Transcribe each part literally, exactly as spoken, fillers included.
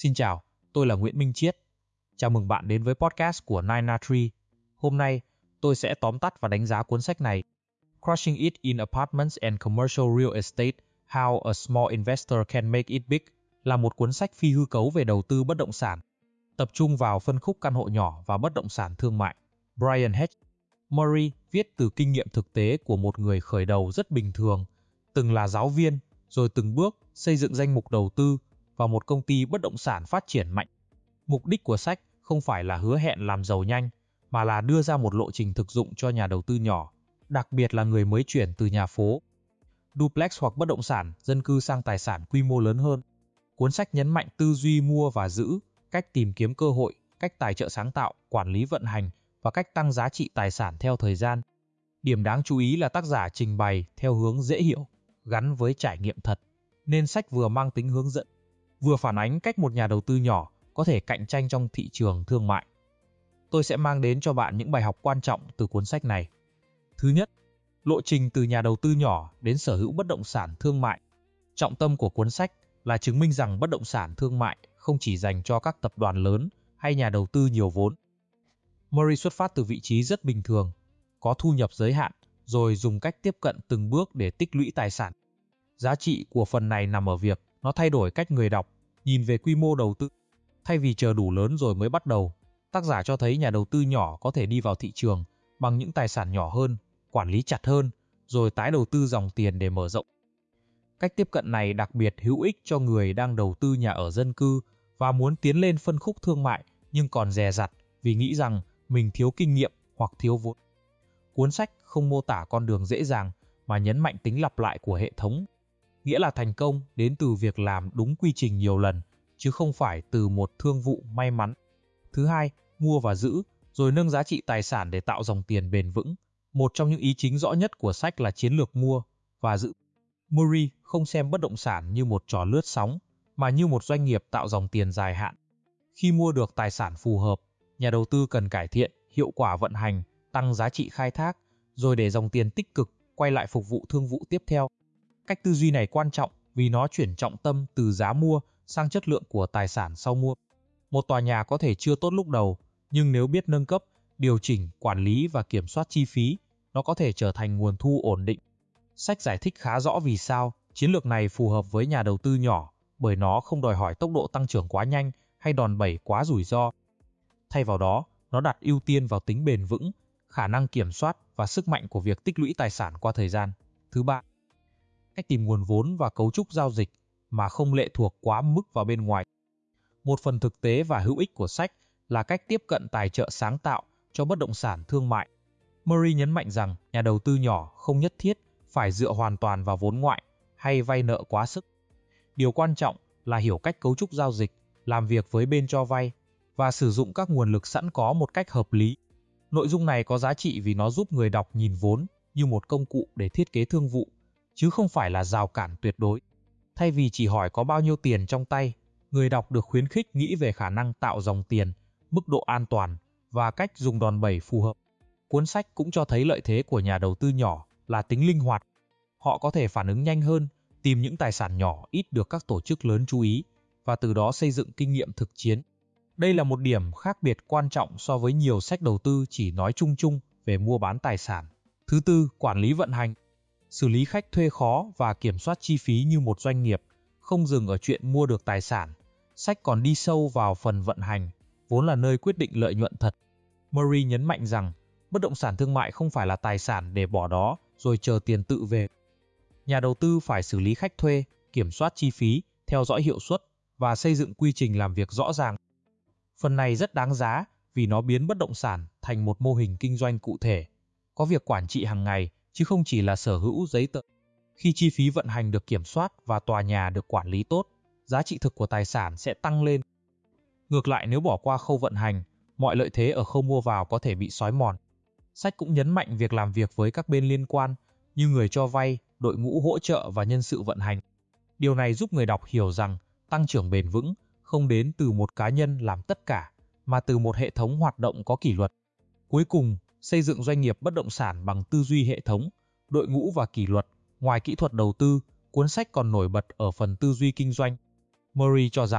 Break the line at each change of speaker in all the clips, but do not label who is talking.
Xin chào, tôi là Nguyễn Minh Chiết. Chào mừng bạn đến với podcast của nine na Tree. Hôm nay, tôi sẽ tóm tắt và đánh giá cuốn sách này. Crushing It in Apartments and Commercial Real Estate: How a Small Investor Can Make It Big là một cuốn sách phi hư cấu về đầu tư bất động sản, tập trung vào phân khúc căn hộ nhỏ và bất động sản thương mại. Brian H. Murray viết từ kinh nghiệm thực tế của một người khởi đầu rất bình thường, từng là giáo viên, rồi từng bước xây dựng danh mục đầu tư vào một công ty bất động sản phát triển mạnh. Mục đích của sách không phải là hứa hẹn làm giàu nhanh, mà là đưa ra một lộ trình thực dụng cho nhà đầu tư nhỏ, đặc biệt là người mới chuyển từ nhà phố, duplex hoặc bất động sản dân cư sang tài sản quy mô lớn hơn. Cuốn sách nhấn mạnh tư duy mua và giữ, cách tìm kiếm cơ hội, cách tài trợ sáng tạo, quản lý vận hành và cách tăng giá trị tài sản theo thời gian. Điểm đáng chú ý là tác giả trình bày theo hướng dễ hiểu, gắn với trải nghiệm thật, nên sách vừa mang tính hướng dẫn, vừa phản ánh cách một nhà đầu tư nhỏ có thể cạnh tranh trong thị trường thương mại. Tôi sẽ mang đến cho bạn những bài học quan trọng từ cuốn sách này. Thứ nhất, lộ trình từ nhà đầu tư nhỏ đến sở hữu bất động sản thương mại. Trọng tâm của cuốn sách là chứng minh rằng bất động sản thương mại không chỉ dành cho các tập đoàn lớn hay nhà đầu tư nhiều vốn. Murray xuất phát từ vị trí rất bình thường, có thu nhập giới hạn, rồi dùng cách tiếp cận từng bước để tích lũy tài sản. Giá trị của phần này nằm ở việc nó thay đổi cách người đọc nhìn về quy mô đầu tư. Thay vì chờ đủ lớn rồi mới bắt đầu, tác giả cho thấy nhà đầu tư nhỏ có thể đi vào thị trường bằng những tài sản nhỏ hơn, quản lý chặt hơn, rồi tái đầu tư dòng tiền để mở rộng. Cách tiếp cận này đặc biệt hữu ích cho người đang đầu tư nhà ở dân cư và muốn tiến lên phân khúc thương mại nhưng còn dè dặt vì nghĩ rằng mình thiếu kinh nghiệm hoặc thiếu vốn. Cuốn sách không mô tả con đường dễ dàng mà nhấn mạnh tính lặp lại của hệ thống, nghĩa là thành công đến từ việc làm đúng quy trình nhiều lần, chứ không phải từ một thương vụ may mắn. Thứ hai, mua và giữ, rồi nâng giá trị tài sản để tạo dòng tiền bền vững. Một trong những ý chính rõ nhất của sách là chiến lược mua và giữ. Murray không xem bất động sản như một trò lướt sóng, mà như một doanh nghiệp tạo dòng tiền dài hạn. Khi mua được tài sản phù hợp, nhà đầu tư cần cải thiện hiệu quả vận hành, tăng giá trị khai thác, rồi để dòng tiền tích cực quay lại phục vụ thương vụ tiếp theo. Cách tư duy này quan trọng vì nó chuyển trọng tâm từ giá mua sang chất lượng của tài sản sau mua. Một tòa nhà có thể chưa tốt lúc đầu, nhưng nếu biết nâng cấp, điều chỉnh, quản lý và kiểm soát chi phí, nó có thể trở thành nguồn thu ổn định. Sách giải thích khá rõ vì sao chiến lược này phù hợp với nhà đầu tư nhỏ, bởi nó không đòi hỏi tốc độ tăng trưởng quá nhanh hay đòn bẩy quá rủi ro. Thay vào đó, nó đặt ưu tiên vào tính bền vững, khả năng kiểm soát và sức mạnh của việc tích lũy tài sản qua thời gian. Thứ ba, cách tìm nguồn vốn và cấu trúc giao dịch mà không lệ thuộc quá mức vào bên ngoài. Một phần thực tế và hữu ích của sách là cách tiếp cận tài trợ sáng tạo cho bất động sản thương mại. Murray nhấn mạnh rằng nhà đầu tư nhỏ không nhất thiết phải dựa hoàn toàn vào vốn ngoại hay vay nợ quá sức. Điều quan trọng là hiểu cách cấu trúc giao dịch, làm việc với bên cho vay và sử dụng các nguồn lực sẵn có một cách hợp lý. Nội dung này có giá trị vì nó giúp người đọc nhìn vốn như một công cụ để thiết kế thương vụ, chứ không phải là rào cản tuyệt đối. Thay vì chỉ hỏi có bao nhiêu tiền trong tay, người đọc được khuyến khích nghĩ về khả năng tạo dòng tiền, mức độ an toàn và cách dùng đòn bẩy phù hợp. Cuốn sách cũng cho thấy lợi thế của nhà đầu tư nhỏ là tính linh hoạt. Họ có thể phản ứng nhanh hơn, tìm những tài sản nhỏ ít được các tổ chức lớn chú ý và từ đó xây dựng kinh nghiệm thực chiến. Đây là một điểm khác biệt quan trọng so với nhiều sách đầu tư chỉ nói chung chung về mua bán tài sản. Thứ tư, quản lý vận hành. Xử lý khách thuê khó và kiểm soát chi phí như một doanh nghiệp, không dừng ở chuyện mua được tài sản. Sách còn đi sâu vào phần vận hành, vốn là nơi quyết định lợi nhuận thật. Murray nhấn mạnh rằng bất động sản thương mại không phải là tài sản để bỏ đó rồi chờ tiền tự về. Nhà đầu tư phải xử lý khách thuê, kiểm soát chi phí, theo dõi hiệu suất và xây dựng quy trình làm việc rõ ràng. Phần này rất đáng giá vì nó biến bất động sản thành một mô hình kinh doanh cụ thể, có việc quản trị hàng ngày chứ không chỉ là sở hữu giấy tờ. Khi chi phí vận hành được kiểm soát và tòa nhà được quản lý tốt, giá trị thực của tài sản sẽ tăng lên. Ngược lại, nếu bỏ qua khâu vận hành, mọi lợi thế ở khâu mua vào có thể bị xói mòn. Sách cũng nhấn mạnh việc làm việc với các bên liên quan như người cho vay, đội ngũ hỗ trợ và nhân sự vận hành. Điều này giúp người đọc hiểu rằng tăng trưởng bền vững không đến từ một cá nhân làm tất cả, mà từ một hệ thống hoạt động có kỷ luật. Cuối cùng, xây dựng doanh nghiệp bất động sản bằng tư duy hệ thống, đội ngũ và kỷ luật. Ngoài kỹ thuật đầu tư, cuốn sách còn nổi bật ở phần tư duy kinh doanh. Murray cho rằng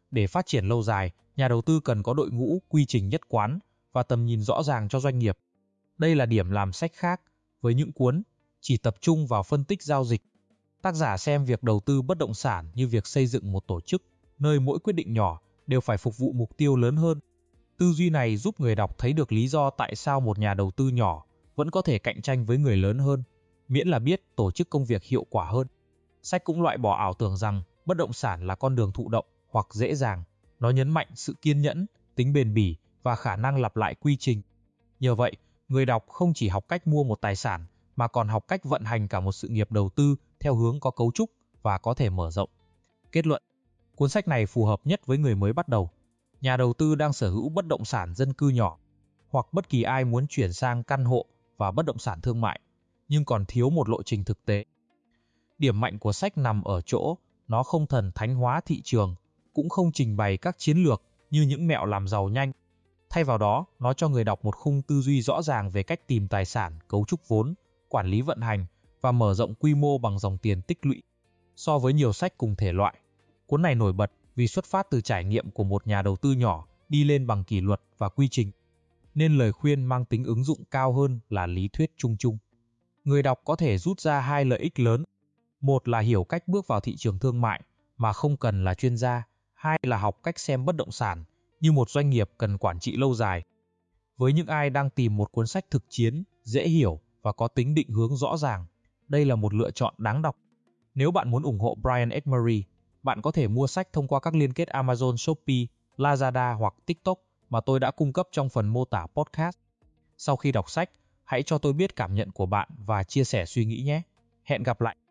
Để phát triển lâu dài, nhà đầu tư cần có đội ngũ, quy trình nhất quán và tầm nhìn rõ ràng cho doanh nghiệp. Đây là điểm làm sách khác với những cuốn chỉ tập trung vào phân tích giao dịch. Tác giả xem việc đầu tư bất động sản như việc xây dựng một tổ chức, nơi mỗi quyết định nhỏ đều phải phục vụ mục tiêu lớn hơn. Tư duy này giúp người đọc thấy được lý do tại sao một nhà đầu tư nhỏ vẫn có thể cạnh tranh với người lớn hơn, miễn là biết tổ chức công việc hiệu quả hơn. Sách cũng loại bỏ ảo tưởng rằng bất động sản là con đường thụ động hoặc dễ dàng. Nó nhấn mạnh sự kiên nhẫn, tính bền bỉ và khả năng lặp lại quy trình. Nhờ vậy, người đọc không chỉ học cách mua một tài sản mà còn học cách vận hành cả một sự nghiệp đầu tư theo hướng có cấu trúc và có thể mở rộng. Kết luận, cuốn sách này phù hợp nhất với người mới bắt đầu, nhà đầu tư đang sở hữu bất động sản dân cư nhỏ, hoặc bất kỳ ai muốn chuyển sang căn hộ và bất động sản thương mại, nhưng còn thiếu một lộ trình thực tế. Điểm mạnh của sách nằm ở chỗ, nó không thần thánh hóa thị trường, cũng không trình bày các chiến lược như những mẹo làm giàu nhanh. Thay vào đó, nó cho người đọc một khung tư duy rõ ràng về cách tìm tài sản, cấu trúc vốn, quản lý vận hành và mở rộng quy mô bằng dòng tiền tích lũy. So với nhiều sách cùng thể loại, cuốn này nổi bật vì xuất phát từ trải nghiệm của một nhà đầu tư nhỏ đi lên bằng kỷ luật và quy trình, nên lời khuyên mang tính ứng dụng cao hơn là lý thuyết chung chung. Người đọc có thể rút ra hai lợi ích lớn. Một là hiểu cách bước vào thị trường thương mại mà không cần là chuyên gia, hai là học cách xem bất động sản như một doanh nghiệp cần quản trị lâu dài. Với những ai đang tìm một cuốn sách thực chiến, dễ hiểu và có tính định hướng rõ ràng, đây là một lựa chọn đáng đọc. Nếu bạn muốn ủng hộ Brian Emery, bạn có thể mua sách thông qua các liên kết Amazon, Shopee, Lazada hoặc TikTok mà tôi đã cung cấp trong phần mô tả podcast. Sau khi đọc sách, hãy cho tôi biết cảm nhận của bạn và chia sẻ suy nghĩ nhé. Hẹn gặp lại!